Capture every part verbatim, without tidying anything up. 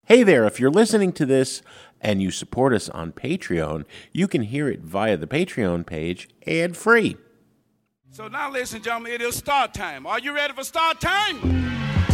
Hey there, if you're listening to this and you support us on Patreon, you can hear it via the Patreon page ad-free. So now, ladies and gentlemen, it is start time. Are you ready for start time?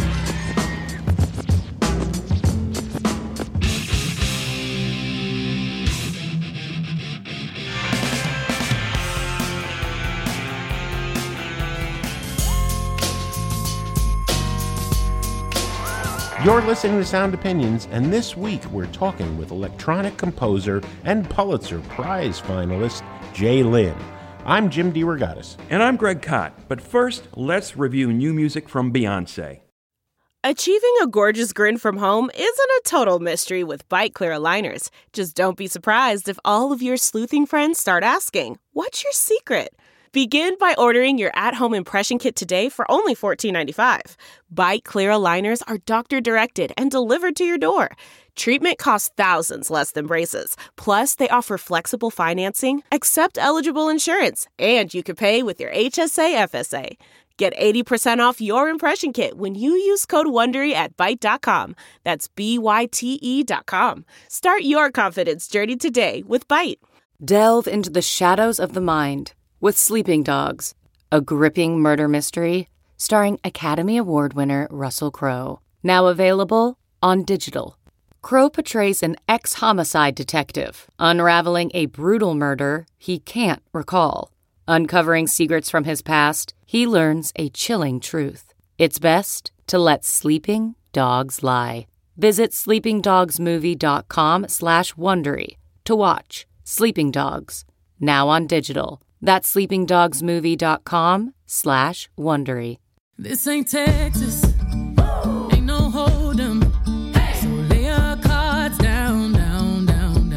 You're listening to Sound Opinions, and this week we're talking with electronic composer and Pulitzer Prize finalist Jay Lin. I'm Jim DeRogatis. And I'm Greg Kot. But first, let's review new music from Beyoncé. Achieving a gorgeous grin from home isn't a total mystery with Byte clear aligners. Just don't be surprised if all of your sleuthing friends start asking, what's your secret? Begin by ordering your at-home impression kit today for only fourteen ninety-five. Byte clear aligners are doctor-directed and delivered to your door. Treatment costs thousands less than braces. Plus, they offer flexible financing, accept eligible insurance, and you can pay with your H S A F S A. Get eighty percent off your impression kit when you use code WONDERY at byte dot com. That's B Y T E dot com. Start your confidence journey today with Byte. Delve into the shadows of the mind with Sleeping Dogs, a gripping murder mystery starring Academy Award winner Russell Crowe. Now available on digital. Crowe portrays an ex-homicide detective unraveling a brutal murder he can't recall. Uncovering secrets from his past, he learns a chilling truth. It's best to let sleeping dogs lie. Visit sleepingdogsmovie.com slash Wondery to watch Sleeping Dogs, now on digital. That's sleepingdogsmovie.com slash Wondery. This ain't Texas. Ain't no hold'em. So lay your cards down, down, down,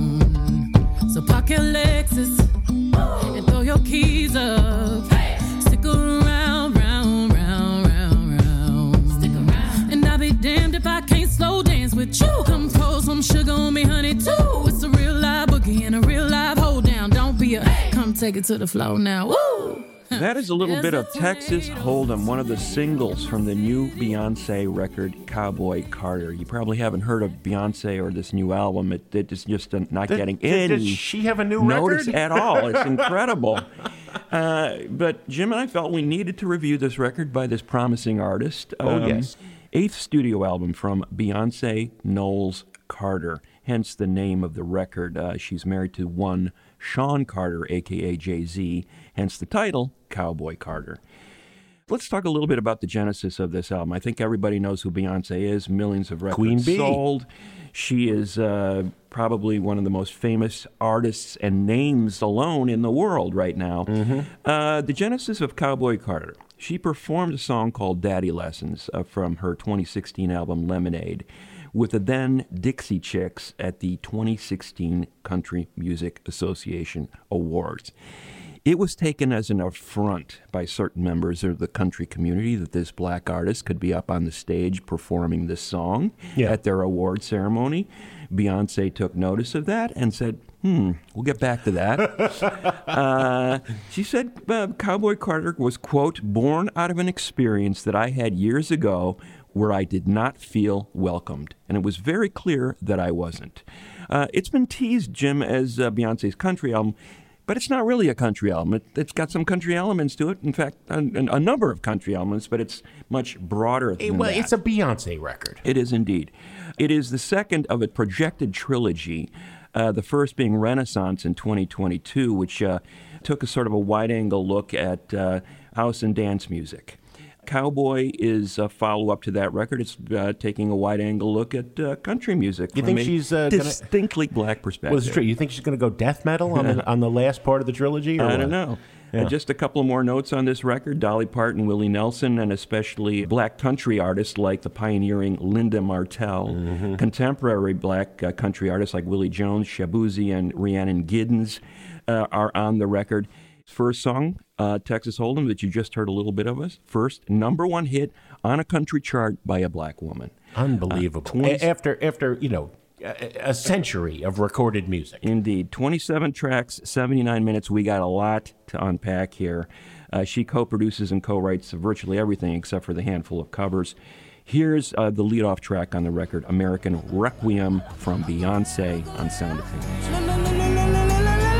down. So park your Lexus and throw your keys up. Stick around, round, round, round, round. Stick around. And I'll be damned if I can't slow dance with you. Come pour some sugar on me, honey, too. It's a real live boogie and a real live hold down. Don't be a come take it to the floor now. Woo! That is a little bit of Texas Hold'em, one of the singles from the new Beyoncé record, Cowboy Carter. You probably haven't heard of Beyoncé or this new album. It, it is just not Did, getting did, any did she have a new notice record? at all. It's incredible. Uh, but Jim and I felt we needed to review this record by this promising artist. Oh, Um, yes. Eighth studio album from Beyoncé Knowles Carter, hence the name of the record. Uh, she's married to one Sean Carter, a k a. Jay-Z, hence the title, Cowboy Carter. Let's talk a little bit about the genesis of this album. I think everybody knows who Beyoncé is. Millions of records Queen Bee. sold. She is uh, probably one of the most famous artists and names alone in the world right now. Mm-hmm. Uh, the genesis of Cowboy Carter. She performed a song called Daddy Lessons uh, from her twenty sixteen album Lemonade with the then Dixie Chicks at the twenty sixteen Country Music Association Awards. It was taken as an affront by certain members of the country community that this black artist could be up on the stage performing this song Yeah. at their award ceremony. Beyoncé took notice of that and said, hmm, we'll get back to that. uh, she said uh, Cowboy Carter was, quote, born out of an experience that I had years ago where I did not feel welcomed. And it was very clear that I wasn't. Uh, it's been teased, Jim, as uh, Beyoncé's country album, but it's not really a country album. It, it's got some country elements to it. In fact, a, a number of country elements, but it's much broader than It- well, that. it's a Beyoncé record. It is indeed. It is the second of a projected trilogy, uh, the first being Renaissance in twenty twenty-two, which uh, took a sort of a wide-angle look at uh, house and dance music. Cowboy is a follow-up to that record. It's uh, taking a wide-angle look at uh, country music You from think a she's, uh, gonna- distinctly black perspective. Well, it's true. You think she's going to go death metal on the, on the last part of the trilogy? Or I what? don't know. Yeah. Uh, just a couple of more notes on this record. Dolly Parton, Willie Nelson, and especially black country artists like the pioneering Linda Martell. Mm-hmm. Contemporary black uh, country artists like Willie Jones, Shabuzi, and Rhiannon Giddens uh, are on the record. First song, uh, Texas Hold'em, that you just heard a little bit of us. First number one hit on a country chart by a black woman. Unbelievable. Uh, twenty A- after, after, you know, a, a century of recorded music. Indeed. twenty-seven tracks, seventy-nine minutes. We got a lot to unpack here. Uh, she co-produces and co-writes virtually everything except for the handful of covers. Here's uh, the lead-off track on the record, American Requiem from Beyonce on Sound Opinions.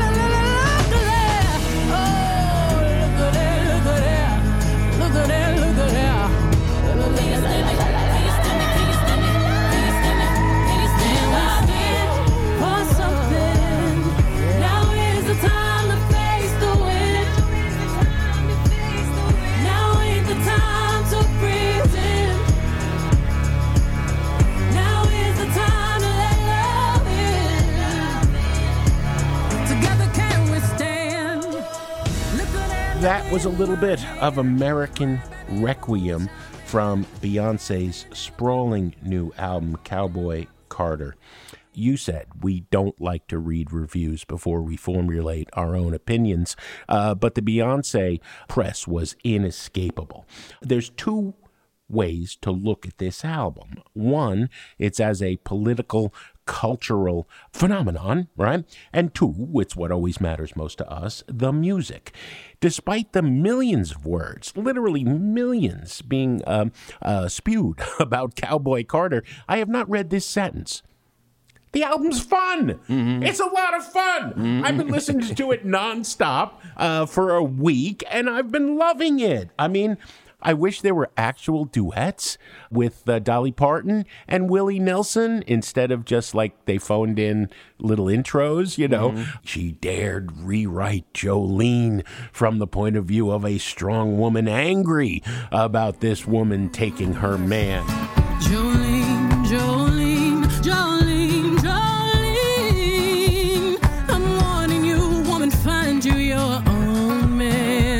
That was a little bit of American Requiem from Beyonce's sprawling new album, Cowboy Carter. You said we don't like to read reviews before we formulate our own opinions, uh, but the Beyonce press was inescapable. There's two ways to look at this album. One, it's as a political, cultural phenomenon, right? And two, it's what always matters most to us, the music. Despite the millions of words, literally millions, being um, uh, spewed about Cowboy Carter, I have not read this sentence. The album's fun. Mm-hmm. It's a lot of fun. Mm-hmm. I've been listening to it nonstop uh, for a week, and I've been loving it. I mean, I wish there were actual duets with uh, Dolly Parton and Willie Nelson instead of just like they phoned in little intros, you know. Mm-hmm. She dared rewrite Jolene from the point of view of a strong woman angry about this woman taking her man. Jolene, Jolene, Jolene, Jolene, I'm warning you, woman, find you your own man.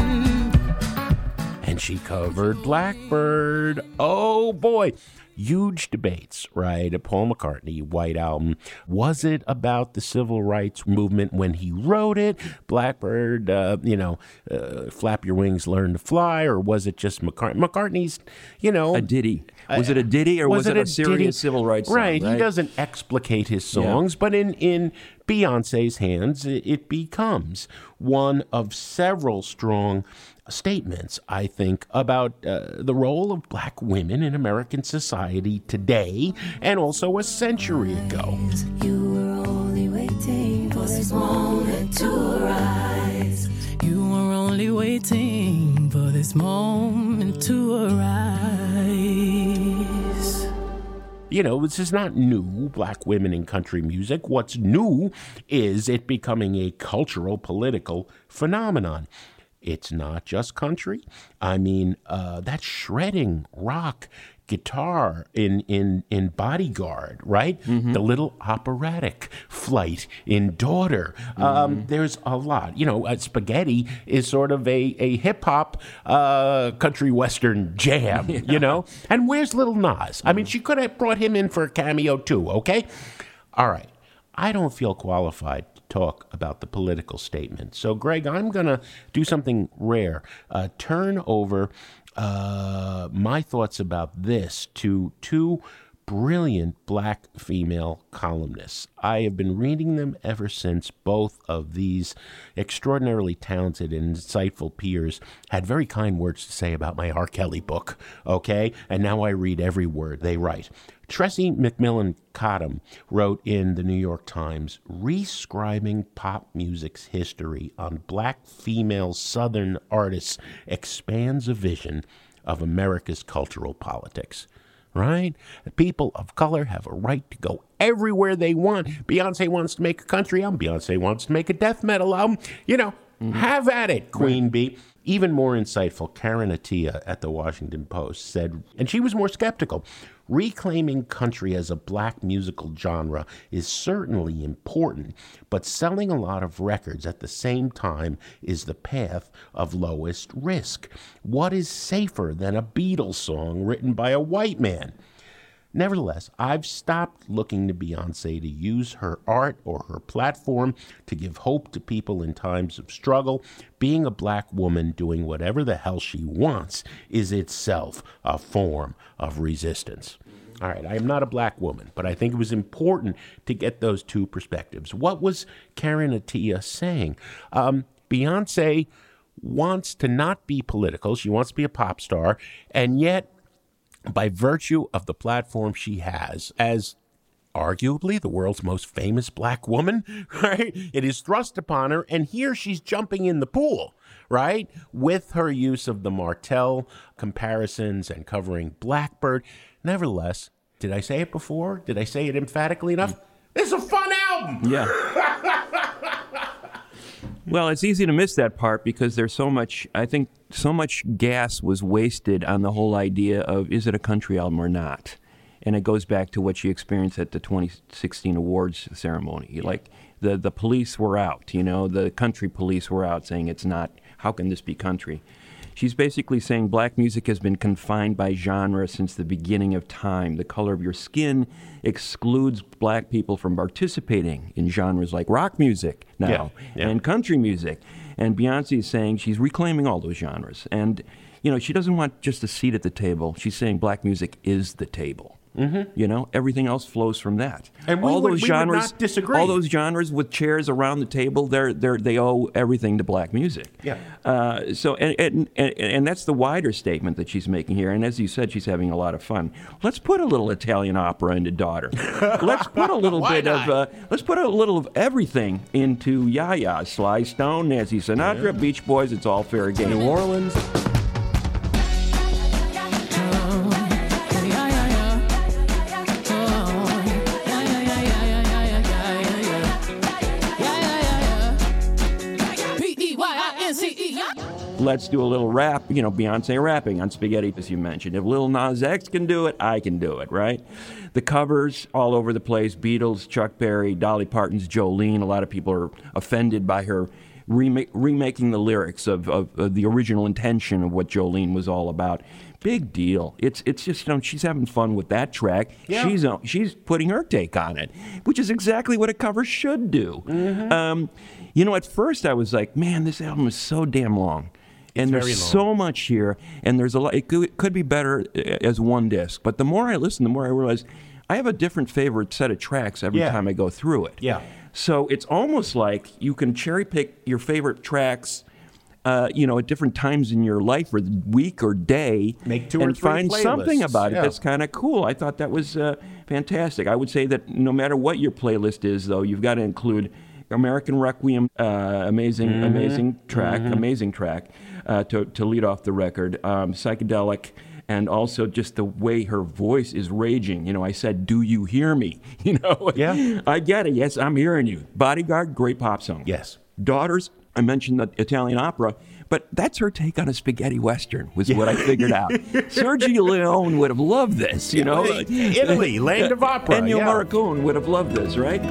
She covered Blackbird. Oh, boy. Huge debates, right? A Paul McCartney White Album. Was it about the civil rights movement when he wrote it? Blackbird, uh, you know, uh, flap your wings, learn to fly, or was it just McCartney? McCartney's, you know, a ditty. Was uh, it a ditty, or was, was it, it a, a serious ditty? Civil rights song? Right. Right. He doesn't explicate his songs, yeah. but in in Beyonce's hands, it, it becomes one of several strong statements, I think, about uh, the role of black women in American society today and also a century ago. You were only waiting for this moment to arise. You were only waiting for this moment to arise. You know, this is not new, black women in country music. What's new is it becoming a cultural, political phenomenon. It's not just country. I mean, uh, that shredding rock guitar in, in, in Bodyguard, right? Mm-hmm. The little operatic flight in Daughter. Mm-hmm. Um, there's a lot. You know, uh, Spaghetti is sort of a, a hip-hop uh, country western jam, yeah. you know? And where's Little Nas? Mm-hmm. I mean, she could have brought him in for a cameo too, okay? All right. I don't feel qualified to talk about the political statement. So, Greg, I'm going to do something rare. Uh, turn over uh, my thoughts about this to two brilliant black female columnists. I have been reading them ever since both of these extraordinarily talented and insightful peers had very kind words to say about my R. Kelly book, okay? And now I read every word they write. Tressie McMillan Cottom wrote in the New York Times, "Rescribing pop music's history on black female Southern artists expands a vision of America's cultural politics." Right? People of color have a right to go everywhere they want. Beyonce wants to make a country album. Beyonce wants to make a death metal album. You know, mm-hmm. have at it, Queen right. Bee. Even more insightful, Karen Attiah at the Washington Post said, and she was more skeptical, reclaiming country as a black musical genre is certainly important, but selling a lot of records at the same time is the path of lowest risk. What is safer than a Beatles song written by a white man? Nevertheless, I've stopped looking to Beyonce to use her art or her platform to give hope to people in times of struggle. Being a black woman doing whatever the hell she wants is itself a form of resistance. All right, I am not a black woman, but I think it was important to get those two perspectives. What was Karen Attiah saying? Um, Beyonce wants to not be political. She wants to be a pop star, and yet by virtue of the platform she has as arguably the world's most famous black woman, right? It is thrust upon her, and here she's jumping in the pool, right? With her use of the Martell comparisons and covering Blackbird. Nevertheless, did I say it before? Did I say it emphatically enough? It's a fun album! Yeah. Well, it's easy to miss that part because there's so much, I think, so much gas was wasted on the whole idea of is it a country album or not? And it goes back to what she experienced at the twenty sixteen awards ceremony. Like, the, the police were out, you know, the country police were out saying it's not, how can this be country? She's basically saying black music has been confined by genre since the beginning of time. The color of your skin excludes black people from participating in genres like rock music now Yeah, yeah. and country music. And Beyonce is saying she's reclaiming all those genres. And, you know, she doesn't want just a seat at the table. She's saying black music is the table. Mm-hmm. You know, everything else flows from that. And we all would- those we would genres, not disagree. all those genres with chairs around the table, they're, they're, they owe everything to black music. Yeah. Uh, so, and, and, and, and that's the wider statement that she's making here. And as you said, she's having a lot of fun. Let's put a little Italian opera into Daughter. Let's put a little Why bit not? of, uh, let's put a little of everything into Yaya, Sly Stone, Nancy Sinatra, Beach Boys. It's all fair game. New Orleans. Let's do a little rap, you know, Beyonce rapping on Spaghetti, as you mentioned. If Lil Nas X can do it, I can do it, right? The covers all over the place, Beatles, Chuck Berry, Dolly Parton's Jolene. A lot of people are offended by her remake, remaking the lyrics of, of, of the original intention of what Jolene was all about. Big deal. It's it's just, you know, she's having fun with that track. Yeah. She's uh, she's putting her take on it, which is exactly what a cover should do. Mm-hmm. Um, you know, at first I was like, man, this album is so damn long. And very there's long. so much here, and there's a lot. It could, it could be better uh, as one disc. But the more I listen, the more I realize I have a different favorite set of tracks every Yeah. time I go through it. Yeah. So it's almost like you can cherry pick your favorite tracks, uh, you know, at different times in your life or the week or day, Make two or and three find something playlists. about it Yeah. that's kind of cool. I thought that was uh, fantastic. I would say that no matter what your playlist is, though, you've got to include American Requiem, uh, amazing, Mm-hmm. amazing track, amazing track uh, to to lead off the record. Um, psychedelic, and also just the way her voice is raging. You know, I said, "Do you hear me?" You know, Yeah. I get it. Yes, I'm hearing you. Bodyguard, great pop song. Yes. Daughters, I mentioned the Italian opera. But that's her take on a spaghetti western, was what I figured out. Sergio Leone would have loved this, you know. Italy, land of opera. Ennio yeah. Morricone would have loved this, right?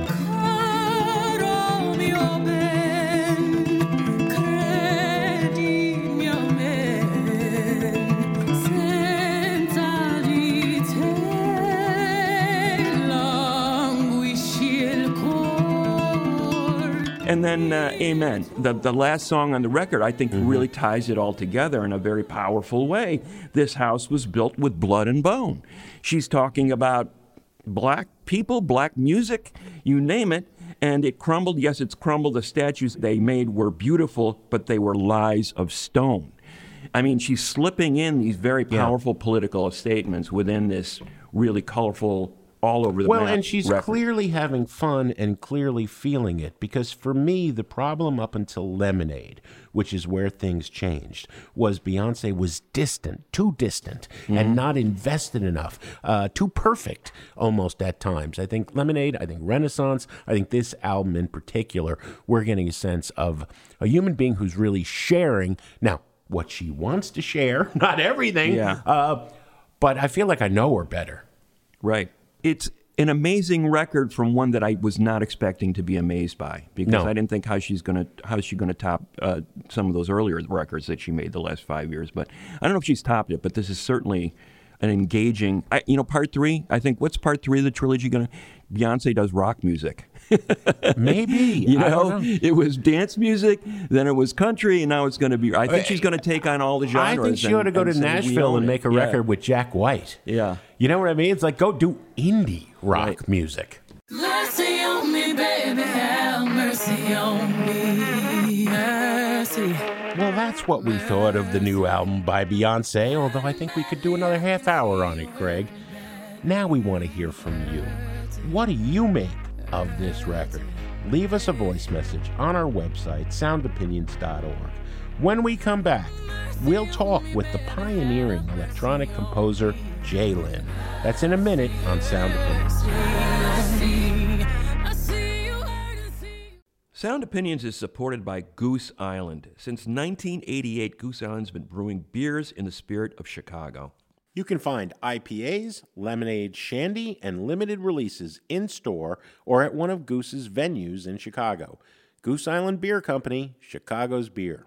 And then uh, Amen, the, the last song on the record, I think really ties it all together in a very powerful way. This house was built with blood and bone. She's talking about black people, black music, you name it, and it crumbled. Yes, it's crumbled. The statues they made were beautiful, but they were lies of stone. I mean, she's slipping in these very powerful political statements within this really colorful, all over the Well, map and she's record. clearly having fun and clearly feeling it, because for me, the problem up until Lemonade, which is where things changed, was Beyonce was distant, too distant, and not invested enough, uh, too perfect almost at times. I think Lemonade, I think Renaissance, I think this album in particular, we're getting a sense of a human being who's really sharing, now, what she wants to share, not everything, Yeah. uh, but I feel like I know her better. Right. It's an amazing record from one that I was not expecting to be amazed by, because No. I didn't think how she's gonna how she's gonna top uh, some of those earlier records that she made the last five years. But I don't know if she's topped it. But this is certainly an engaging. I, you know, part three. I think what's part three of the trilogy gonna? Beyonce does rock music. Maybe. You I know, don't know. it was dance music, then it was country, and now it's going to be. I think she's going to take on all the I genres. think she and- ought to go and to say, "We Nashville own and it." make a Yeah. record with Jack White. Yeah. You know what I mean? It's like, go do indie rock Right. music. Mercy on me, baby, have mercy on me. Mercy. Well, that's what we thought of the new album by Beyonce, although I think we could do another half hour on it, Craig. Now we want to hear from you. What do you make of this record? Leave us a voice message on our website, sound opinions dot org. When we come back, we'll talk with the pioneering electronic composer Jay Lin. That's in a minute on Sound Opinions. Sound Opinions is supported by Goose Island. Since nineteen eighty-eight, Goose Island's been brewing beers in the spirit of Chicago. You can find I P As, lemonade, shandy, and limited releases in-store or at one of Goose's venues in Chicago. Goose Island Beer Company, Chicago's beer.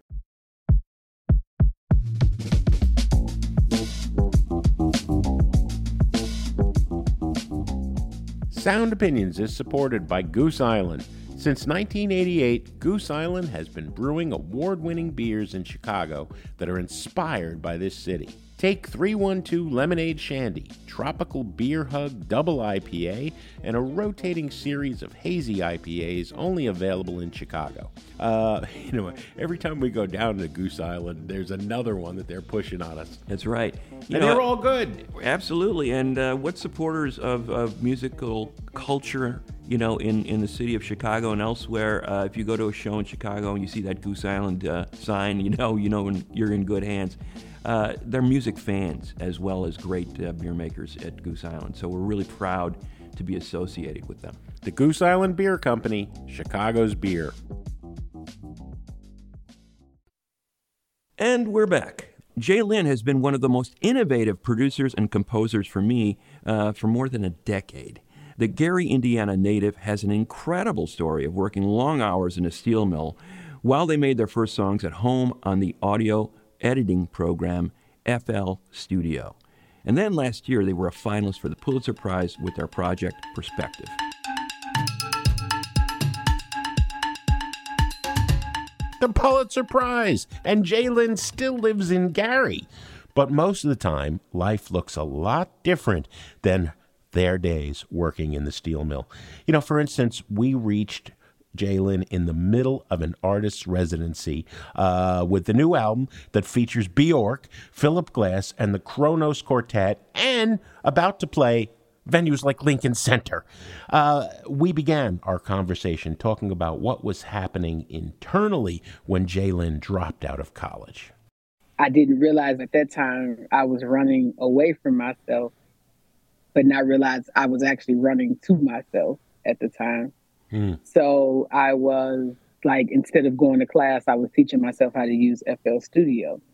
Sound Opinions is supported by Goose Island. Since nineteen eighty-eight, Goose Island has been brewing award-winning beers in Chicago that are inspired by this city. Take three one two Lemonade Shandy, Tropical Beer Hug Double I P A, and a rotating series of hazy I P As only available in Chicago. Uh, you know, every time we go down to Goose Island, there's another one that they're pushing on us. That's right. You and know, they're all good. Absolutely. And uh, what supporters of, of musical culture, you know, in, in the city of Chicago and elsewhere, uh, if you go to a show in Chicago and you see that Goose Island uh, sign, you know, you know, you're in good hands. Uh, they're music fans as well as great uh, beer makers at Goose Island. So we're really proud to be associated with them. The Goose Island Beer Company, Chicago's beer. And we're back. Jay Lin has been one of the most innovative producers and composers for me uh, for more than a decade. The Gary, Indiana native has an incredible story of working long hours in a steel mill while they made their first songs at home on the audio editing program F L Studio. And then last year they were a finalist for the Pulitzer Prize with their project Perspective. The Pulitzer Prize! And Jay Lin still lives in Gary. But most of the time, life looks a lot different than their days working in the steel mill. You know, for instance, we reached Jay Lin in the middle of an artist's residency uh, with the new album that features Bjork, Philip Glass, and the Kronos Quartet, and about to play venues like Lincoln Center. Uh, we began our conversation talking about what was happening internally when Jay Lin dropped out of college. I didn't realize at that time I was running away from myself, but not realize I was actually running to myself at the time. Mm. So I was like, instead of going to class, I was teaching myself how to use F L Studio.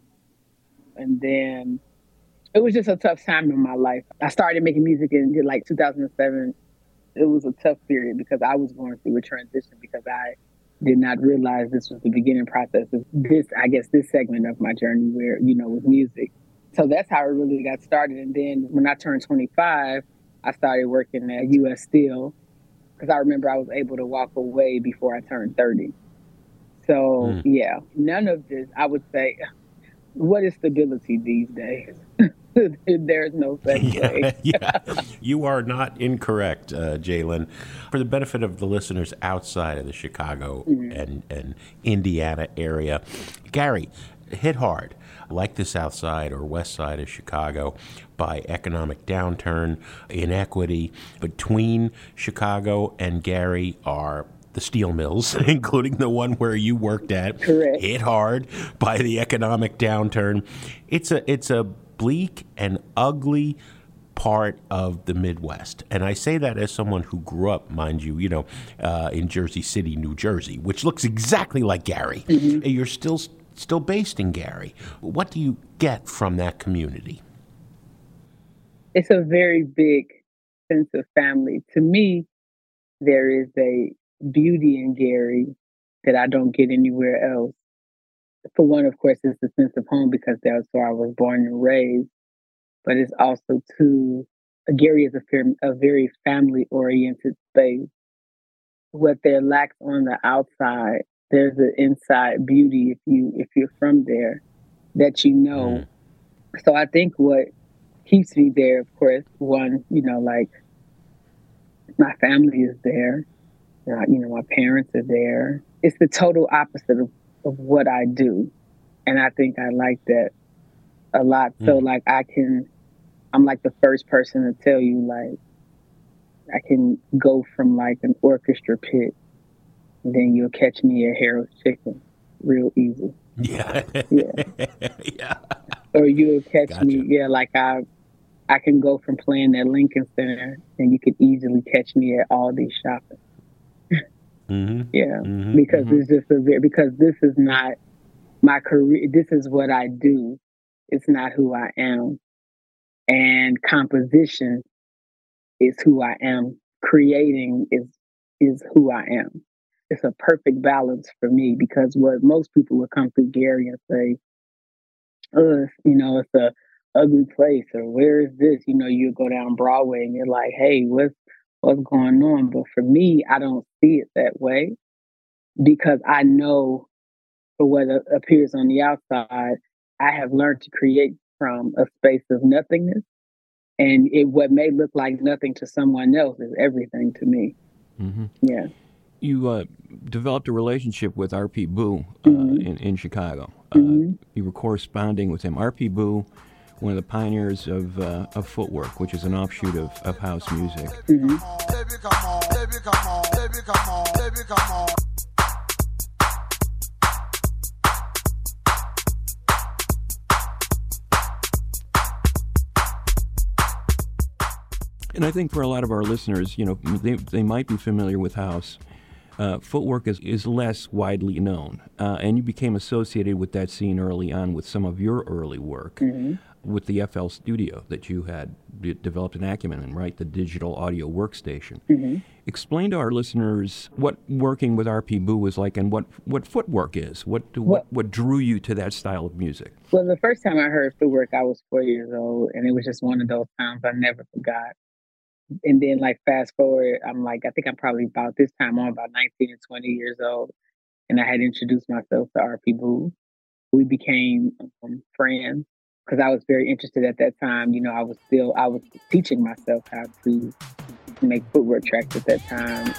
And then it was just a tough time in my life. I started making music in like two thousand seven. It was a tough period because I was going through a transition because I did not realize this was the beginning process of this, I guess, this segment of my journey where, you know, with music. So that's how it really got started. And then when I turned twenty-five, I started working at U S Steel because I remember I was able to walk away before I turned thirty. So, mm. yeah, none of this, I would say, what is stability these days? There's no such way. Yeah, you are not incorrect, uh, Jay Lin. For the benefit of the listeners outside of the Chicago mm-hmm. and, and Indiana area, Gary, hit hard, like the South Side or West Side of Chicago, by economic downturn, inequity between Chicago and Gary are the steel mills, including the one where you worked at, Correct. Hit hard by the economic downturn. It's a it's a bleak and ugly part of the Midwest. And I say that as someone who grew up, mind you, you know, uh, in Jersey City, New Jersey, which looks exactly like Gary. Mm-hmm. You're still still based in Gary. What do you get from that community? It's a very big sense of family. To me, there is a beauty in Gary that I don't get anywhere else. For one, of course, it's the sense of home because that's where I was born and raised. But it's also, too, Gary is a, a very family-oriented space. What there lacks on the outside, there's an inside beauty if you if you're from there that you know. Mm. So I think what keeps me there, of course, one, you know, like my family is there. Uh, you know, my parents are there. It's the total opposite of, of what I do. And I think I like that a lot. Mm. So like I can, I'm like the first person to tell you, like, I can go from like an orchestra pit, and then you'll catch me at Harold's Chicken real easy. Yeah. Yeah. Yeah. Or you'll catch Gotcha. me, yeah, like I I can go from playing at Lincoln Center, and you could easily catch me at Aldi shopping. Mm-hmm. Yeah, mm-hmm. because mm-hmm. it's just a very, because this is not my career. This is what I do. It's not who I am. And composition is who I am. Creating is is who I am. It's a perfect balance for me, because what most people would come through Gary and say, "Oh, you know, it's a ugly place," or "Where is this?" You know, you go down Broadway and you're like, "Hey, what's what's going on?" But for me, I don't see it that way, because I know for what appears on the outside, I have learned to create from a space of nothingness. And it, what may look like nothing to someone else is everything to me. Mm-hmm. Yeah. You uh, developed a relationship with R P Boo uh, mm-hmm. in, in Chicago. Mm-hmm. Uh, you were corresponding with him. R P Boo, one of the pioneers of uh, of footwork, which is an offshoot of, of house music. Mm-hmm. Baby, come on, baby, come on, baby, come on, baby, come on. And I think for a lot of our listeners, you know, they they might be familiar with house. Uh, footwork is, is less widely known, uh, and you became associated with that scene early on with some of your early work, mm-hmm. with the F L Studio that you had d- developed an acumen in, right? The digital audio workstation. Mm-hmm. Explain to our listeners what working with R P Boo was like, and what, what footwork is. What, do, What- what what drew you to that style of music? Well, the first time I heard footwork, I was four years old, and it was just one of those times I never forgot. And then, like, fast forward, I'm like, I think I'm probably about this time on about nineteen or twenty years old, and I had introduced myself to R P Boo. We became um, friends, because I was very interested at that time. You know, I was still, I was teaching myself how to make footwork tracks at that time.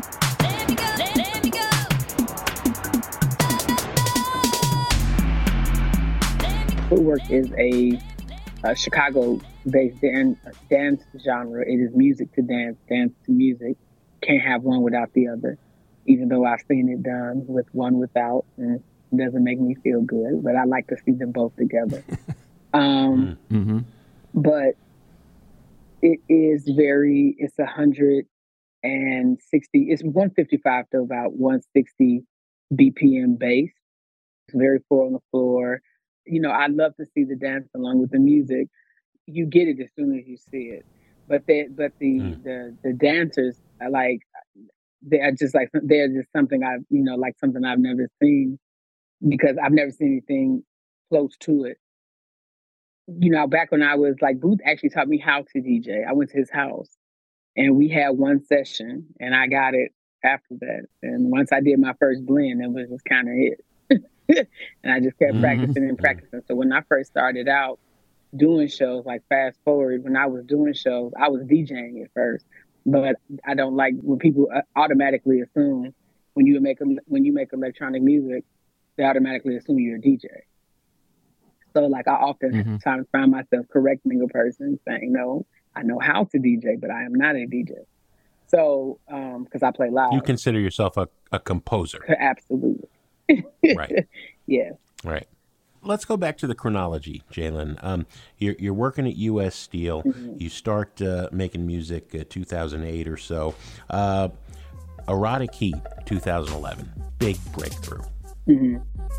Footwork is a, a Chicago-based dan- dance genre. It is music to dance, dance to music. Can't have one without the other, even though I've seen it done with one without, and it doesn't make me feel good, but I like to see them both together. um, Mm-hmm. But it is very, it's one hundred sixty, it's one fifty-five to about one sixty B P M bass. It's very four on the floor. You know, I love to see the dance along with the music. You get it as soon as you see it. But they, but the, mm. the, the dancers are like, they are just like, they're just something I've, you know, like something I've never seen, because I've never seen anything close to it. You know, back when I was like, Booth actually taught me how to D J. I went to his house and we had one session, and I got it after that. And once I did my first blend, it was just kind of it. And I just kept mm-hmm. practicing and practicing. So when I first started out doing shows, like fast forward, when I was doing shows, I was DJing at first. But I don't like when people automatically assume when you make when you make electronic music, they automatically assume you're a D J. So like I often mm-hmm. time find myself correcting a person saying, no, I know how to D J, but I am not a D J. So um, because I play live. You consider yourself a, a composer. Absolutely. Right. Yeah. Right. Let's go back to the chronology, Jalen. Um, you're, you're working at U S Steel. Mm-hmm. You start uh, making music uh, two thousand eight or so. Uh, Erotic Heat, two thousand eleven. Big breakthrough. Mm-hmm.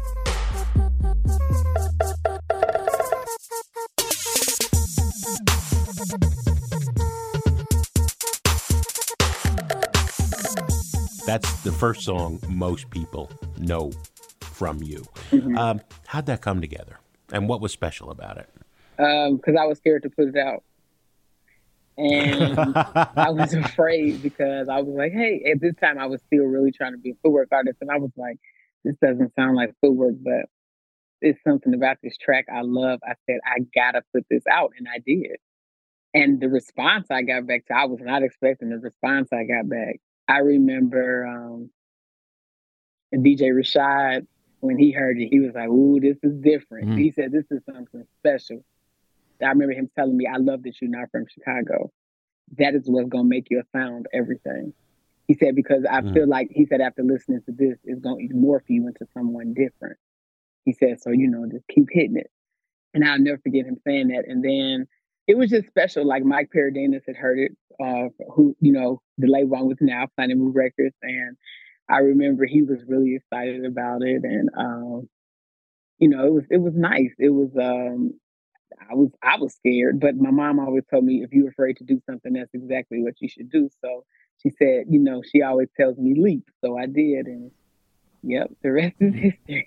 That's the first song most people know from you. Mm-hmm. Um, how'd that come together? And what was special about it? Because um, I was scared to put it out. And I was afraid, because I was like, hey, at this time I was still really trying to be a footwork artist. And I was like, this doesn't sound like footwork, but it's something about this track I love. I said, I gotta put this out. And I did. And the response I got back to, I was not expecting the response I got back. I remember um, D J Rashad when he heard it, he was like, ooh, this is different. Mm. He said, this is something special. I remember him telling me, I love that you're not from Chicago. That is what's going to make your sound everything. He said, because I mm. feel like, he said, after listening to this, it's going to morph you into someone different. He said, so, you know, just keep hitting it. And I'll never forget him saying that. And then it was just special. Like Mike Paradenas had heard it, uh, who, you know, the label I'm with now, Planet Move Records. And I remember he was really excited about it. And, um, you know, it was, it was nice. It was, um, I was, I was scared, but my mom always told me, if you're afraid to do something, that's exactly what you should do. So she said, you know, she always tells me leap. So I did. And yep, the rest is history.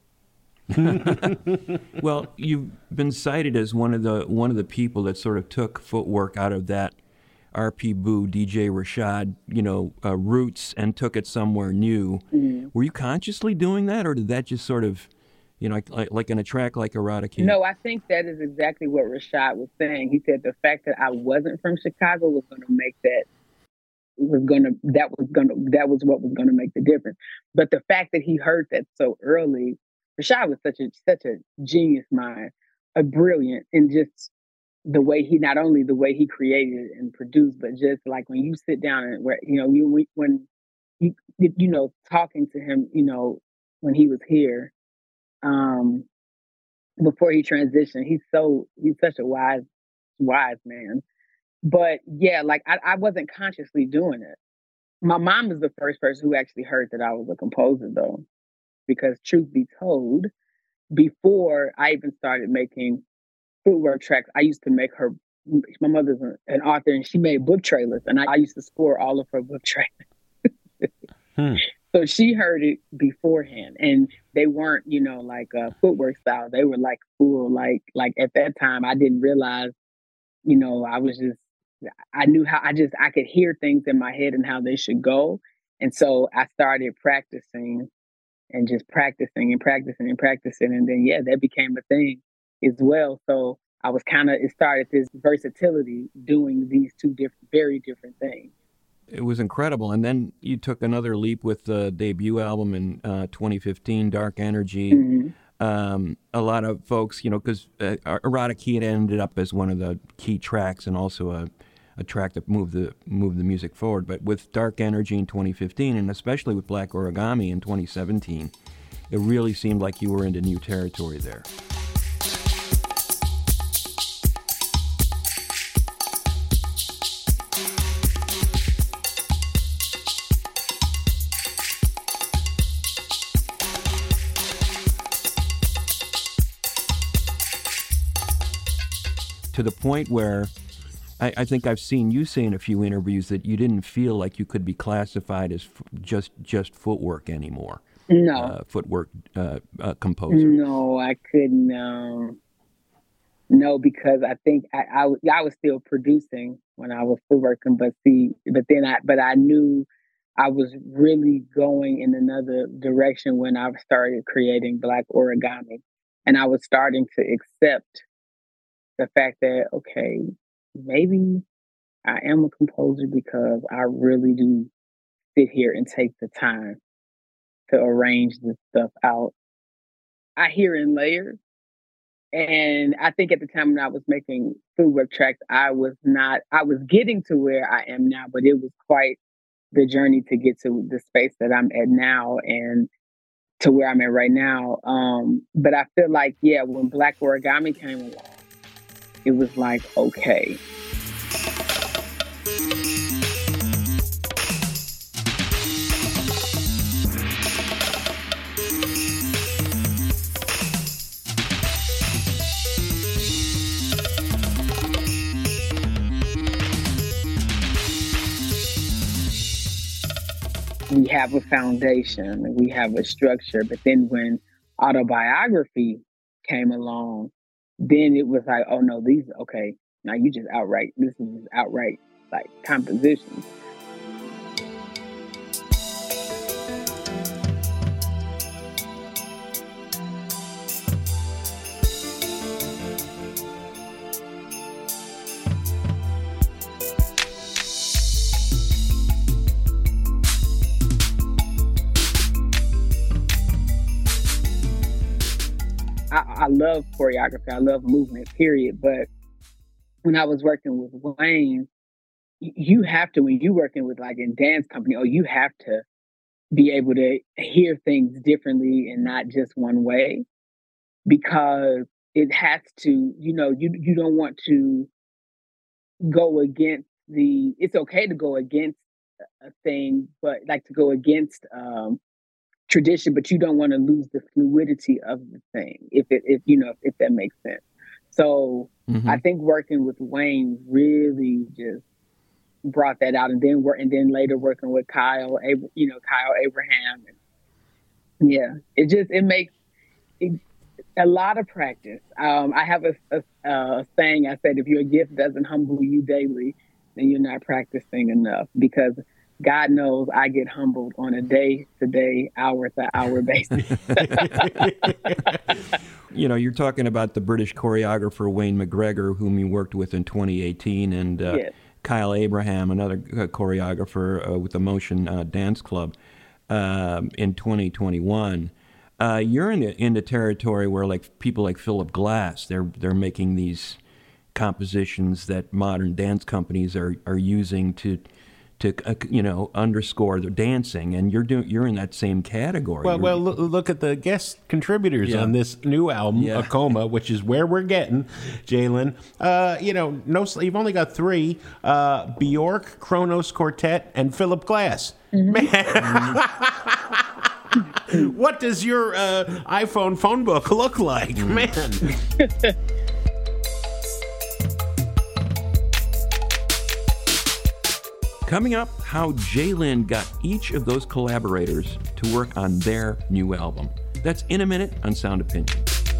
Well, you've been cited as one of the one of the people that sort of took footwork out of that R P Boo, D J Rashad, you know, uh, roots and took it somewhere new. Mm-hmm. Were you consciously doing that, or did that just sort of, you know, like like, like in a track like Erotica? No, I think that is exactly what Rashad was saying. He said the fact that I wasn't from Chicago was going to make that was going to that was going to that was what was going to make the difference. But the fact that he heard that so early. Rashad was such a such a genius mind, a brilliant, and just the way he not only the way he created and produced, but just like when you sit down and where you know you when you you know talking to him, you know when he was here, um, before he transitioned, he's so he's such a wise wise man. But yeah, like I, I wasn't consciously doing it. My mom was the first person who actually heard that I was a composer, though. Because truth be told, before I even started making footwork tracks, I used to make her, my mother's an author and she made book trailers and I, I used to score all of her book trailers. hmm. So she heard it beforehand and they weren't, you know, like uh, footwork style. They were like full, like, like at that time, I didn't realize, you know, I was just, I knew how, I just, I could hear things in my head and how they should go. And so I started practicing and just practicing and practicing and practicing. And then, yeah, that became a thing as well. So I was kind of, it started this versatility doing these two different, very different things. It was incredible. And then you took another leap with the debut album in uh, twenty fifteen, Dark Energy. Mm-hmm. Um, a lot of folks, you know, because uh, Erotica had ended up as one of the key tracks and also a a track that moved the moved the music forward. But with Dark Energy in twenty fifteen, and especially with Black Origami in twenty seventeen, it really seemed like you were into new territory there. To the point where I, I think I've seen you say in a few interviews that you didn't feel like you could be classified as f- just just footwork anymore. No. Uh, footwork uh, uh, composer. No, I couldn't. Um, no, because I think I, I, I was still producing when I was footworking, but see, but then I, but I knew I was really going in another direction when I started creating Black Origami. And I was starting to accept the fact that, okay, maybe I am a composer because I really do sit here and take the time to arrange this stuff out. I hear in layers. And I think at the time when I was making footwork tracks, I was not, I was getting to where I am now, but it was quite the journey to get to the space that I'm at now and to where I'm at right now. Um, but I feel like, yeah, when Black Origami came along, it was like, okay. We have a foundation, we have a structure, but then when Autobiography came along, then it was like, oh no, these, okay, now you just outright, this is just outright like compositions. I love choreography. I love movement, period. But when I was working with Wayne, you have to, when you're working with like in dance company, or you have to be able to hear things differently and not just one way, because it has to, you know, you you don't want to go against the, it's okay to go against a thing, but like to go against um, tradition, but you don't want to lose the fluidity of the thing, if it, if you know, if that makes sense. So mm-hmm. I think working with Wayne really just brought that out, and then work, and then later working with Kyle, you know, Kyle Abraham, and yeah, it just it makes it, a lot of practice. Um, I have a, a, a saying. I said, if your gift doesn't humble you daily, then you're not practicing enough, because God knows I get humbled on a day-to-day, hour-to-hour basis. You know, you're talking about the British choreographer Wayne McGregor, whom you worked with in twenty eighteen, and uh, yes. Kyle Abraham, another uh, choreographer uh, with the Motion uh, Dance Club uh, in twenty twenty-one. Uh, you're in the, in the territory where, like, people like Philip Glass, they're they're making these compositions that modern dance companies are, are using to to uh, you know, underscore their dancing, and you're doing you're in that same category. Well, well, look, look at the guest contributors yeah. on this new album, yeah. Acoma, which is where we're getting, Jalen. Uh, you know, no, you've only got three: uh, Bjork, Kronos Quartet, and Philip Glass. Mm-hmm. Man. Mm-hmm. What does your uh, iPhone phone book look like, mm. man? Coming up, how Jalen got each of those collaborators to work on their new album. That's in a minute on Sound Opinion.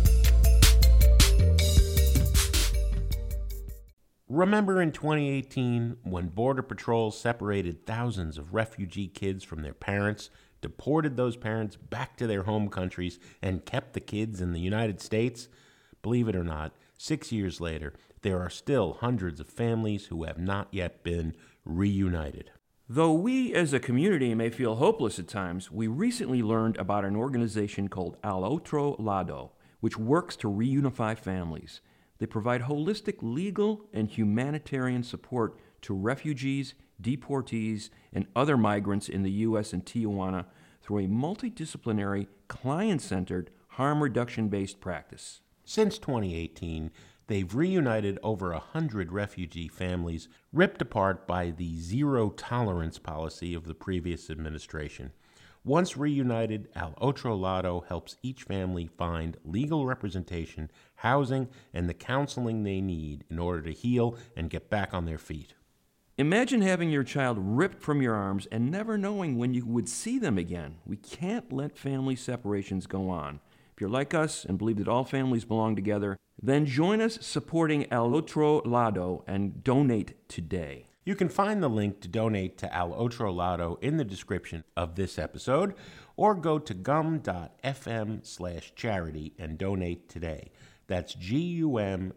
Remember in twenty eighteen when Border Patrol separated thousands of refugee kids from their parents, deported those parents back to their home countries, and kept the kids in the United States? Believe it or not, six years later, there are still hundreds of families who have not yet been reunited. Though we as a community may feel hopeless at times, we recently learned about an organization called Al Otro Lado, which works to reunify families. They provide holistic legal and humanitarian support to refugees, deportees, and other migrants in the U S and Tijuana through a multidisciplinary, client-centered, harm reduction-based practice. Since twenty eighteen, they've reunited over a hundred refugee families ripped apart by the zero-tolerance policy of the previous administration. Once reunited, Al Otro Lado helps each family find legal representation, housing, and the counseling they need in order to heal and get back on their feet. Imagine having your child ripped from your arms and never knowing when you would see them again. We can't let family separations go on. If you're like us and believe that all families belong together, then join us supporting Al Otro Lado and donate today. You can find the link to donate to Al Otro Lado in the description of this episode, or go to gum.fm slash charity and donate today. That's gum.fm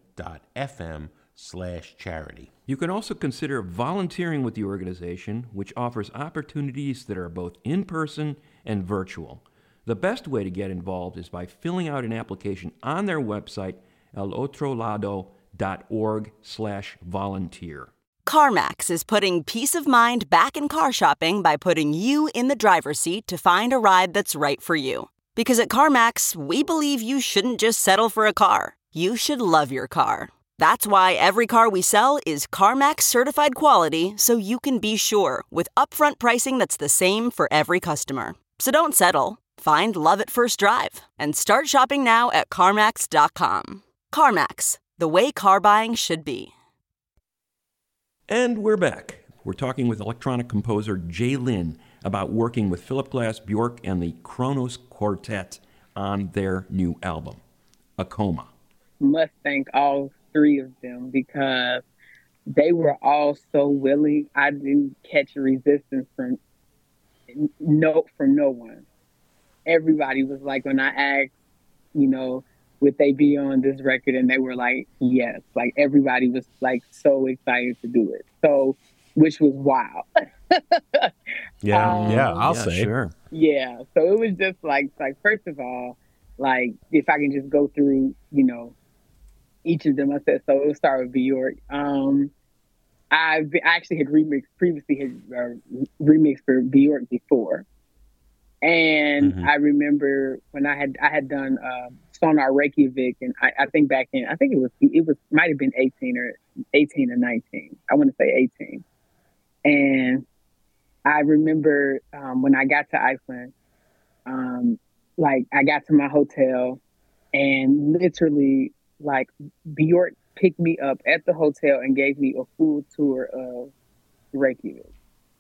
slash charity. You can also consider volunteering with the organization, which offers opportunities that are both in-person and virtual. The best way to get involved is by filling out an application on their website, alotrolado.org slash volunteer. CarMax is putting peace of mind back in car shopping by putting you in the driver's seat to find a ride that's right for you. Because at CarMax, we believe you shouldn't just settle for a car. You should love your car. That's why every car we sell is CarMax certified quality, so you can be sure with upfront pricing that's the same for every customer. So don't settle. Find love at first drive and start shopping now at CarMax dot com. CarMax, the way car buying should be. And we're back. We're talking with electronic composer Jay Lin about working with Philip Glass, Bjork, and the Kronos Quartet on their new album, Acoma. Must thank all three of them because they were all so willing. I didn't catch resistance from no from no one. Everybody was like, when I asked, you know, would they be on this record? And they were like, yes. Like, everybody was, like, so excited to do it. So, which was wild. yeah, um, yeah, I'll yeah, say. Sure. Yeah. So, it was just, like, like first of all, like if I can just go through, you know, each of them. I said, so we'll start with Bjork. Um, I've been, I actually had remixed previously had uh, remixed for Bjork before, and mm-hmm. I remember when I had I had done uh, Sonar Reykjavik, and I, I think back in I think it was it was might have been eighteen or eighteen or nineteen. I want to say eighteen, and I remember um, when I got to Iceland, um, like I got to my hotel, and literally like Bjork picked me up at the hotel and gave me a full tour of Reykjavik.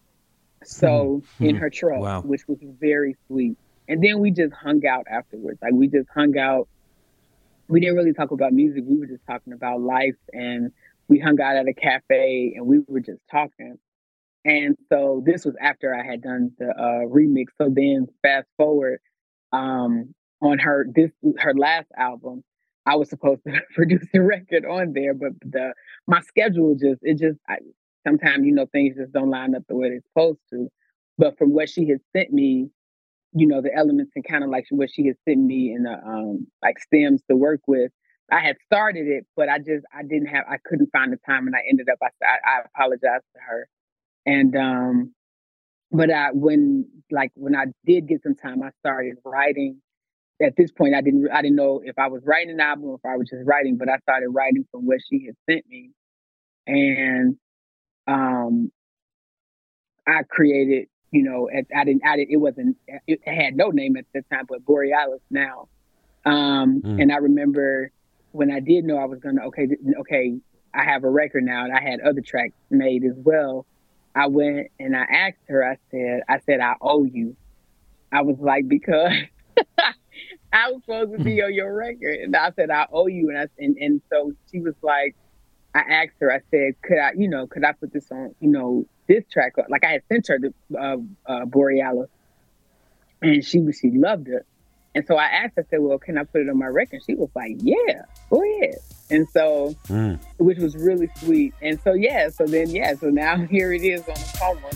So mm-hmm. in her truck, wow. which was very sweet. And then we just hung out afterwards. Like we just hung out. We didn't really talk about music. We were just talking about life, and we hung out at a cafe and we were just talking. And so this was after I had done the uh, remix. So then fast forward um, on her this her last album, I was supposed to produce the record on there, but the my schedule just, it just, I, sometimes, you know, things just don't line up the way they're supposed to. But from what she had sent me, you know, the elements and kind of like what she had sent me in the, um, like stems to work with, I had started it, but I just, I didn't have, I couldn't find the time, and I ended up, I, I apologized to her. And, um, but I, when, like, when I did get some time, I started writing. At this point, I didn't I didn't know if I was writing an album or if I was just writing, but I started writing from what she had sent me. And um, I created, you know, at, I didn't, I didn't, it wasn't, it had no name at the time, but Borealis now. Um, mm. And I remember when I did know I was going to, okay, okay, I have a record now, and I had other tracks made as well. I went and I asked her, I said, I said, I owe you. I was like, because I was supposed to be on your record. And I said, I owe you. And I, and, and so she was like, I asked her, I said, could I, you know, could I put this on, you know, this track? Like I had sent her the uh, uh, Borealis, and she she loved it. And so I asked her, I said, well, can I put it on my record? She was like, yeah, go ahead. And so, mm. which was really sweet. And so, yeah, so then, yeah, so now here it is on the Coma.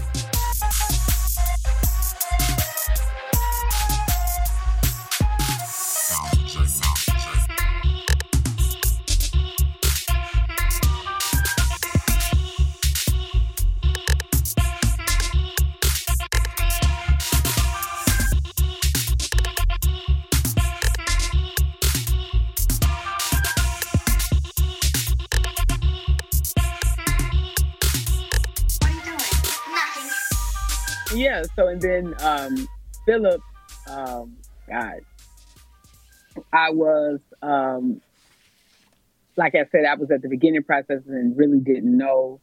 Yeah, so and then um, Philip, um, God, I was, um, like I said, I was at the beginning process and really didn't know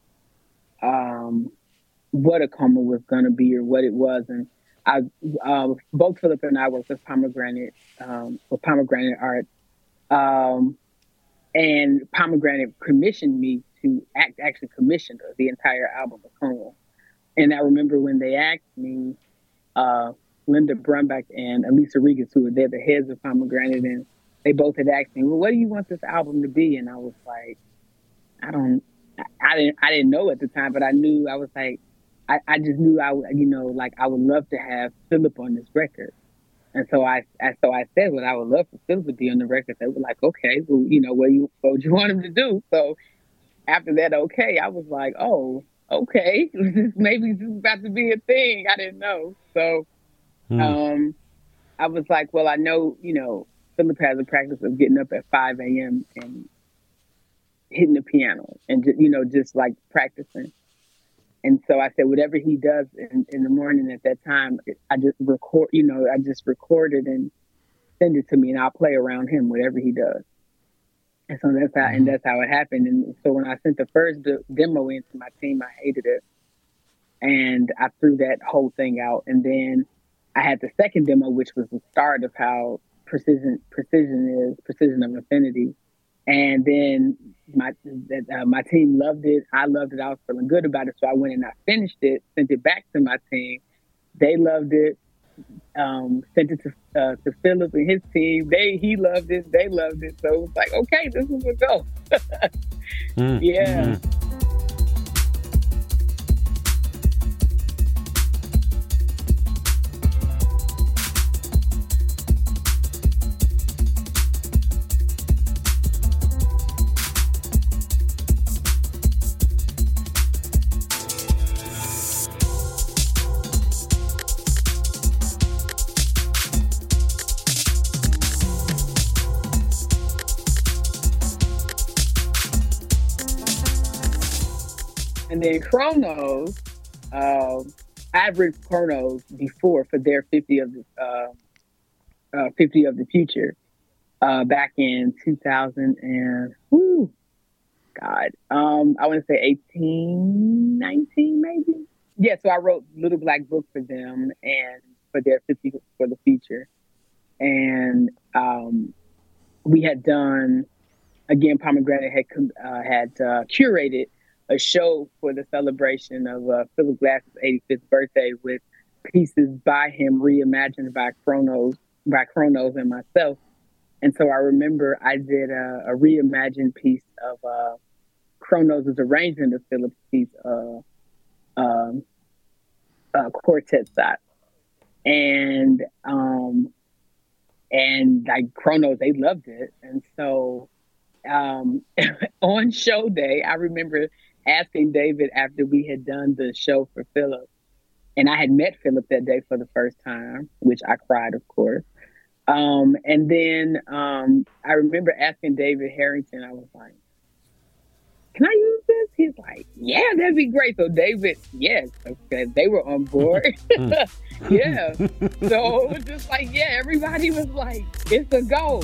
um, what a coma was going to be or what it was. And I, uh, both Philip and I worked with Pomegranate, um, with Pomegranate Art. Um, and Pomegranate commissioned me to act, actually commissioned the entire album of Coma. And I remember when they asked me, uh, Linda Brumback and Elisa Regas, who were there, the heads of Pomegranate, and they both had asked me, well, what do you want this album to be? And I was like, I don't, I, I didn't, I didn't know at the time, but I knew, I was like, I, I just knew I, you know, like I would love to have Philip on this record. And so I, I so I said, well, I would love for Philip to be on the record. They were like, okay, well, you know, what do you, what would you want him to do? So after that, okay, I was like, oh, okay, maybe this is about to be a thing. I didn't know. So hmm. um, I was like, well, I know, you know, Philip has a practice of getting up at five a.m. and hitting the piano and, just, you know, just like practicing. And so I said, whatever he does in, in the morning at that time, I just record, you know, I just record it and send it to me, and I'll play around him, whatever he does. And so that's how, and that's how it happened. And so when I sent the first de- demo in to my team, I hated it. And I threw that whole thing out. And then I had the second demo, which was the start of how precision, precision is, precision of infinity. And then my, uh, my team loved it. I loved it. I was feeling good about it. So I went and I finished it, sent it back to my team. They loved it. Um, sent it to uh, to Philip and his team. They he loved it. They loved it. So it was like, okay, this is a go. mm, yeah. Mm. And then Chronos, um, I've written Chronos before for their fifty of the uh, uh, fifty of the Future uh, back in two thousand and whoo, God, um, I want to say eighteen, nineteen maybe. Yeah, so I wrote Little Black Book for them and for their fifty for the Future, and um, we had done again. Pomegranate had uh, had uh, curated a show for the celebration of uh, Philip Glass's eighty-fifth birthday with pieces by him reimagined by Chronos, by Chronos and myself. And so I remember I did a, a reimagined piece of uh, Chronos' arrangement of Philip's piece, uh, um, uh, Quartet Side. And, um, and like Chronos, they loved it. And so um, on show day, I remember asking David after we had done the show for Philip, and I had met Philip that day for the first time, which I cried, of course. Um, and then um, I remember asking David Harrington, I was like, can I use this? He's like, yeah, that'd be great. So David, yes, okay, they were on board. Yeah. So it was just like, yeah, everybody was like, it's a go.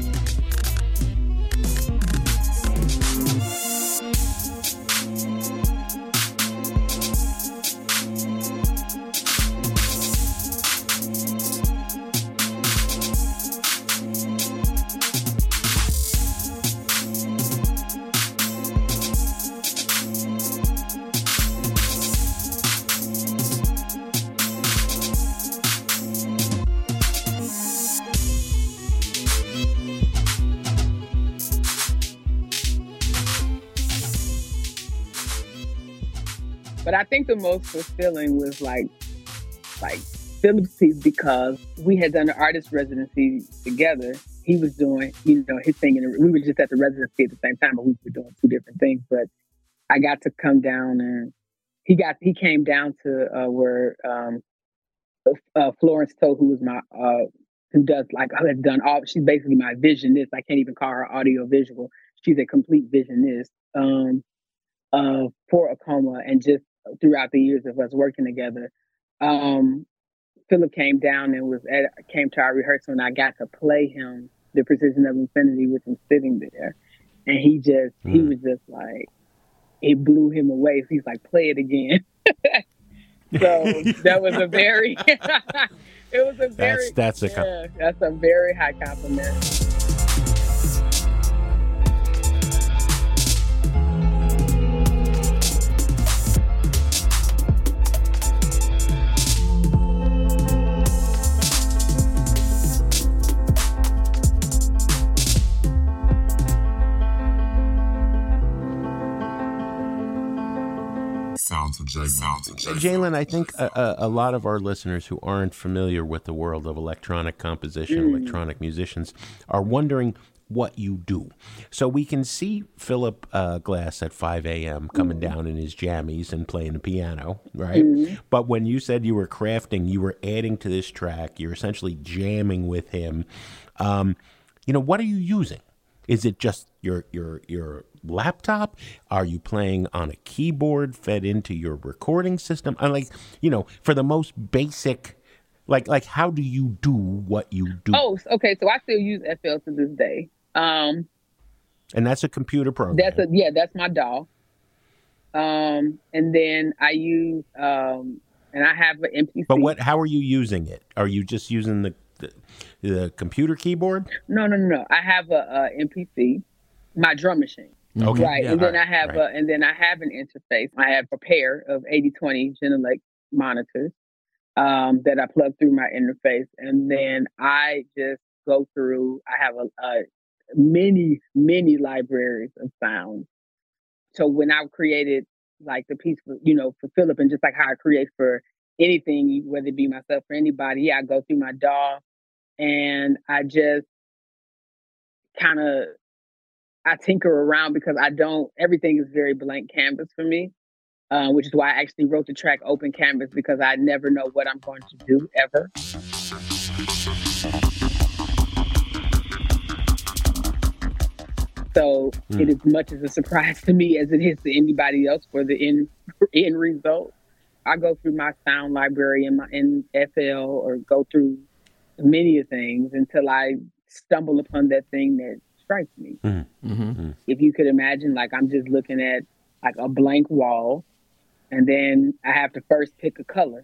But I think the most fulfilling was like, like Philip's piece, because we had done an artist residency together. He was doing, you know, his thing, and we were just at the residency at the same time, but we were doing two different things. But I got to come down, and he got he came down to uh, where um, uh, Florence Toe, who was my uh, who does like I have done all. She's basically my visionist. I can't even call her audio visual. She's a complete visionist um, uh, for Acoma, and just throughout the years of us working together, um, Philip came down and was at came to our rehearsal, and I got to play him The Precision of Infinity with him sitting there, and he just mm. he was just like, it blew him away. So he's like, play it again. So that was a very it was a very that's that's a yeah, that's a very high compliment. Jalen, I think a, a lot of our listeners who aren't familiar with the world of electronic composition, mm. electronic musicians, are wondering what you do. So we can see Philip uh, Glass at five a.m. coming mm. down in his jammies and playing the piano, right? Mm. But when you said you were crafting, you were adding to this track, you're essentially jamming with him. Um, you know, what are you using? Is it just your your your laptop? Are you playing on a keyboard fed into your recording system? I'm like, you know, for the most basic, like like how do you do what you do? Oh, okay. So I still use F L to this day. Um, and that's a computer program. That's a yeah. That's my D A W. Um, and then I use um, and I have an M P C. But what? How are you using it? Are you just using the the, the computer keyboard? No, no, no, no. I have a, a M P C, my drum machine. Okay. Right. Yeah, and then right, I have right. a, and then I have an interface. I have a pair of eighty twenty Genelec monitors um, that I plug through my interface. And then I just go through, I have a, a many, many libraries of sounds. So when I created like the piece for, you know, for Philip, and just like how I create for anything, whether it be myself or anybody, yeah, I go through my D A W and I just kind of, I tinker around because I don't, everything is very blank canvas for me, uh, which is why I actually wrote the track Open Canvas, because I never know what I'm going to do ever. So Mm. it is much as a surprise to me as it is to anybody else for the end end result. I go through my sound library in my in F L or go through many of things until I stumble upon that thing that strikes me. Mm. Mm-hmm. If you could imagine, like I'm just looking at like a blank wall, and then I have to first pick a color.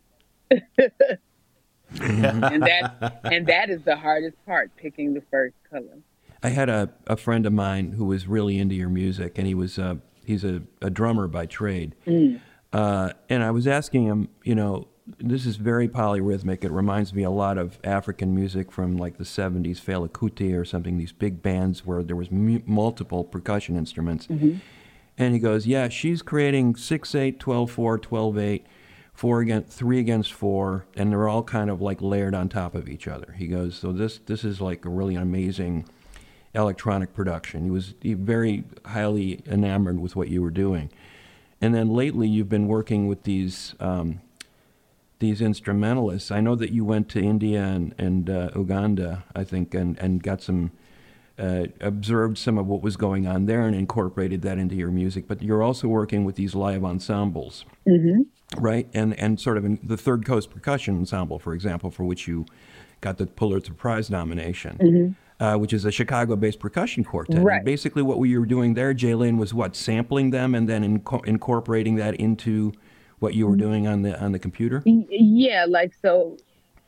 and that and that is the hardest part, picking the first color. I had a, a friend of mine who was really into your music, and he was uh, he's a, a drummer by trade. Mm. Uh, and I was asking him, you know, this is very polyrhythmic. It reminds me a lot of African music from like the seventies, Fela Kuti or something, these big bands where there was mu- multiple percussion instruments. Mm-hmm. And he goes, yeah, she's creating six eight, twelve four, twelve eight, four against, three against four, and they're all kind of like layered on top of each other. He goes, so this this is like a really amazing electronic production. He was he very highly enamored with what you were doing. And then lately you've been working with these um, these instrumentalists. I know that you went to India and, and uh, Uganda, I think, and, and got some, uh, observed some of what was going on there and incorporated that into your music. But you're also working with these live ensembles, Mm-hmm. right? And and sort of in the Third Coast Percussion Ensemble, for example, for which you got the Pulitzer Prize nomination. Mm-hmm. Uh, which is a Chicago-based percussion quartet. Right. And basically what we were doing there, Jaylin, was what, sampling them and then inco- incorporating that into what you were doing on the on the computer? Y- Yeah, like so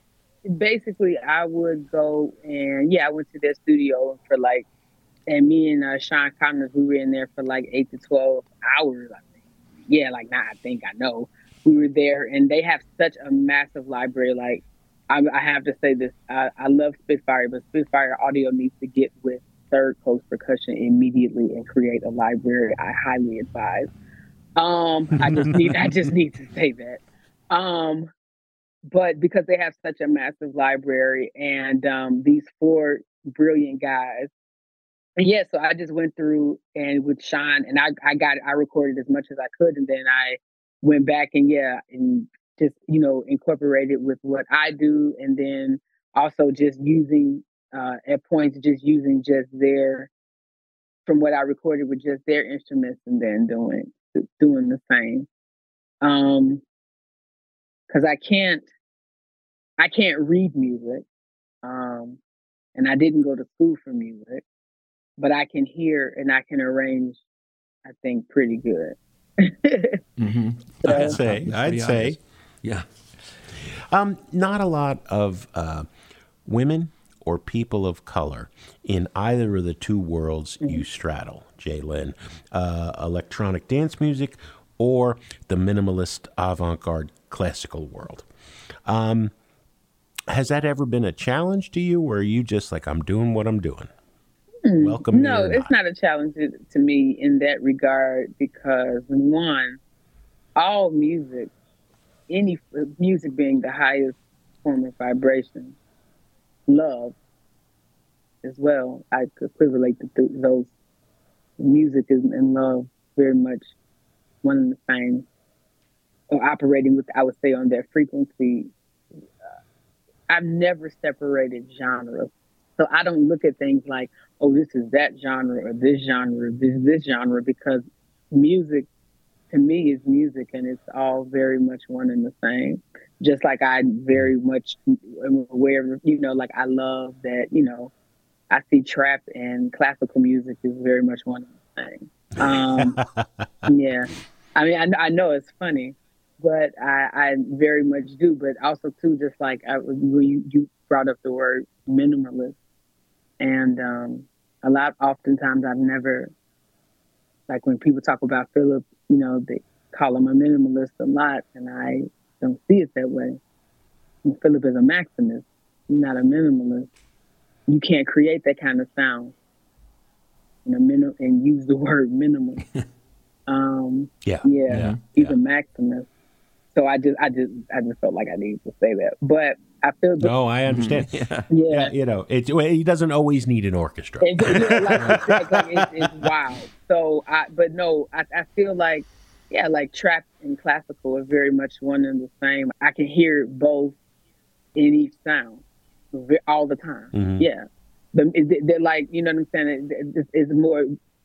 basically I would go and yeah, I went to their studio for like, and me and uh, Sean Connors, we were in there for like eight to twelve hours, I think. Yeah, like not I think, I know. We were there and they have such a massive library. Like I, I have to say this, I, I love Spitfire, but Spitfire Audio needs to get with Third Coast Percussion immediately and create a library. I highly advise. Um, I just need, I just need to say that. Um, but because they have such a massive library and um, these four brilliant guys, and yeah, so I just went through and with Sean, and I, I got, I recorded as much as I could, and then I went back and yeah, and just, you know, incorporated with what I do, and then also just using, uh, at points, just using just their, from what I recorded with just their instruments, and then doing, doing the same. Um, cause I can't, I can't read music. Um, and I didn't go to school for music, but I can hear and I can arrange, I think, pretty good. Mm-hmm. So, I'd say, It's I'd pretty say. obvious. Yeah. Um, not a lot of uh, women or people of color in either of the two worlds you straddle, Jaylin. Uh, electronic dance music or the minimalist avant-garde classical world. Um, has that ever been a challenge to you, or are you just like, I'm doing what I'm doing? Welcome. No, me or it's not a challenge to, to me in that regard because, one, all music, any music being the highest form of vibration, love as well. I equivalent to th- those. Music is, and love very much one and the same, or operating with, I would say, on that frequency. Uh, I've never separated genres. So I don't look at things like, oh, this is that genre or this genre, this this genre, because music to me is music and it's all very much one and the same. Just like I very much am aware of, you know, like I love that, you know, I see trap and classical music is very much one and the same. Um, yeah. I mean, I, I know it's funny, but I, I very much do. But also, too, just like I, when you, you brought up the word minimalist, and um, a lot, oftentimes I've never, like when people talk about Philip, you know, they call him a minimalist a lot, and I don't see it that way. And Philip is a maximist, not a minimalist. You can't create that kind of sound in a min- and use the word minimal. um, Yeah. yeah, Yeah. he's Yeah. a maximist. So I just, I just, I just felt like I needed to say that. But I feel the, No, I understand. Yeah. yeah, Yeah, you know, it, well, he doesn't always need an orchestra. And, yeah, like, like, like it's, it's wild. So, I, but no, I, I feel like, yeah, like trap and classical are very much one and the same. I can hear both in each sound all the time. Mhm. Yeah, but it- they're like, you know what I'm saying? It, it, it's more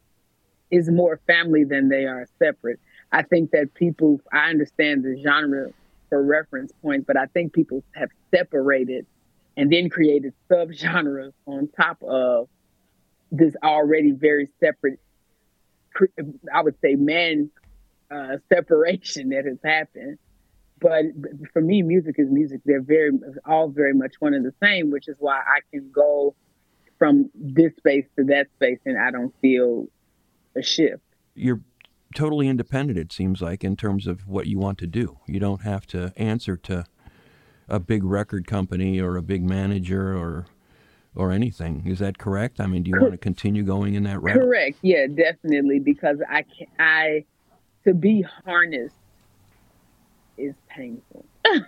is more family than they are separate. I think that people, I understand the genre for reference points, but I think people have separated and then created subgenres on top of this already very separate, I would say, man uh, separation that has happened. But for me, music is music. They're very, all very much one and the same, which is why I can go from this space to that space and I don't feel a shift. You're totally independent, it seems like, in terms of what you want to do. You don't have to answer to a big record company or a big manager or or anything. Is that correct? I mean, do you want to continue going in that route? Correct. Yeah, definitely. Because I can, I, to be harnessed is painful.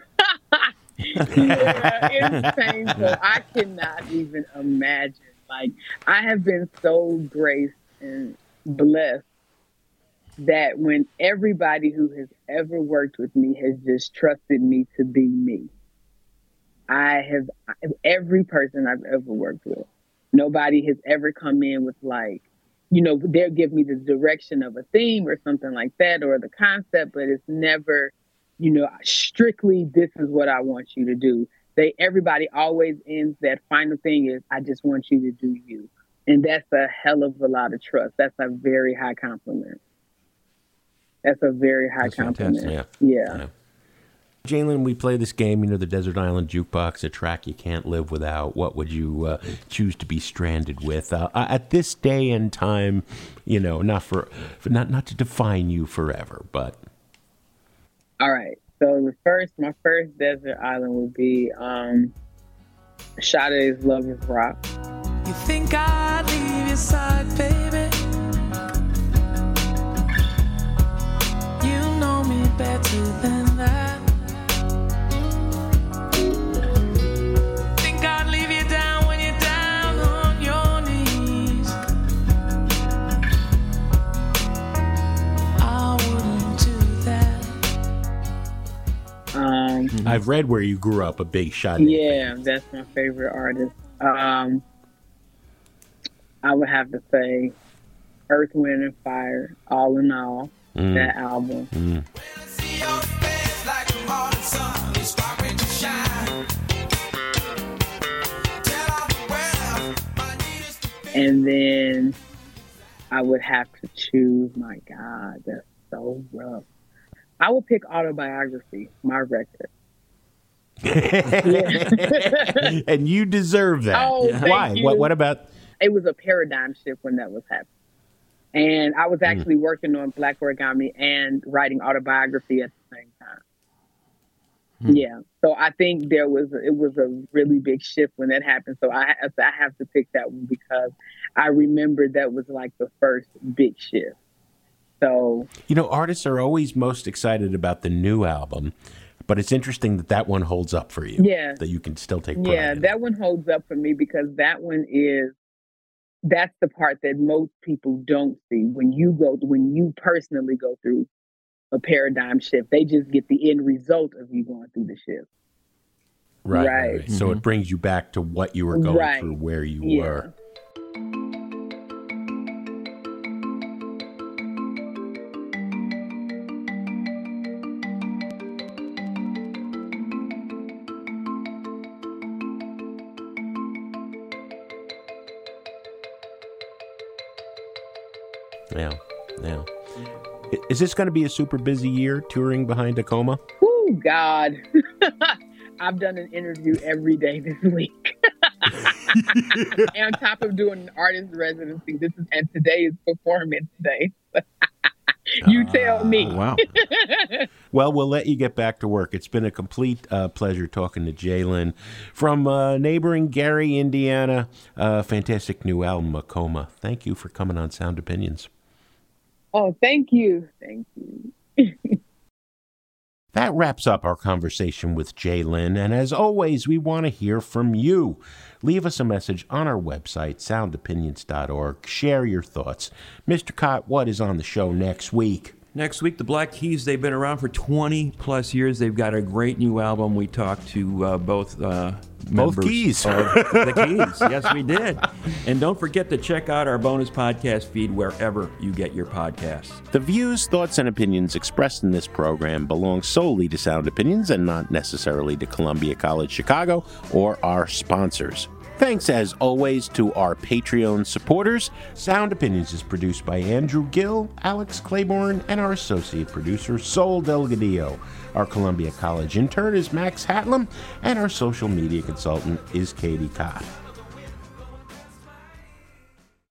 Yeah, it's painful. I cannot even imagine. Like, I have been so graced and blessed that when everybody who has ever worked with me has just trusted me to be me. I have, every person I've ever worked with, nobody has ever come in with like, you know, they'll give me the direction of a theme or something like that, or the concept, but it's never, you know, strictly, this is what I want you to do. They, everybody always ends, that final thing is, I just want you to do you. And that's a hell of a lot of trust. That's a very high compliment. That's a very high That's compliment. fantastic. Yeah. Yeah. yeah. Jalen, we play this game, you know, the Desert Island Jukebox, a track you can't live without. What would you uh, choose to be stranded with? Uh, at this day and time, you know, not for, for not not to define you forever, but. All right. So the first, my first desert island would be um, Sade's Love is Rock. You think I'd leave your side, baby? You know me better than that. Think I'd leave you down when you're down on your knees? I wouldn't do that. Um, I've read where you grew up, a big Sade. Yeah, that's my favorite artist. Um, I would have to say Earth, Wind, and Fire, All in All, Mm. that album. Mm. And then I would have to choose, my God, that's so rough. I would pick Autobiography, my record. And you deserve that. Oh, thank Why? you. What, what about? It was a paradigm shift when that was happening. And I was actually mm. working on Black Origami and writing Autobiography at the same time. Mm. Yeah. So I think there was, it was a really big shift when that happened. So I, I have to pick that one because I remember that was like the first big shift. So, you know, artists are always most excited about the new album, but it's interesting that that one holds up for you. Yeah. That you can still take pride Yeah, in that it. one holds up for me because that one is, that's the part that most people don't see when you go, when you personally go through a paradigm shift. They just get the end result of you going through the shift. Right. Right. right. So Mm-hmm. it brings you back to what you were going Right. through, where you Yeah. were. Yeah, yeah. I- Is this going to be a super busy year touring behind Tacoma? Oh, God. I've done an interview every day this week. And on top of doing an artist residency, this is, and today is performance day. You tell me. Wow. Well, we'll let you get back to work. It's been a complete uh, pleasure talking to Jalen from uh, neighboring Gary, Indiana. Uh, fantastic new album, Tacoma. Thank you for coming on Sound Opinions. Oh, thank you. Thank you. That wraps up our conversation with Jalen, and as always, we want to hear from you. Leave us a message on our website, sound opinions dot org. Share your thoughts. Mister Cott, what is on the show next week? Next week, the Black Keys, they've been around for twenty plus years. They've got a great new album. We talked to uh, both uh, members keys. of the Keys. Yes, we did. And don't forget to check out our bonus podcast feed wherever you get your podcasts. The views, thoughts, and opinions expressed in this program belong solely to Sound Opinions and not necessarily to Columbia College Chicago or our sponsors. Thanks, as always, to our Patreon supporters. Sound Opinions is produced by Andrew Gill, Alex Claiborne, and our associate producer, Sol Delgadillo. Our Columbia College intern is Max Hatlam, and our social media consultant is Katie Cott.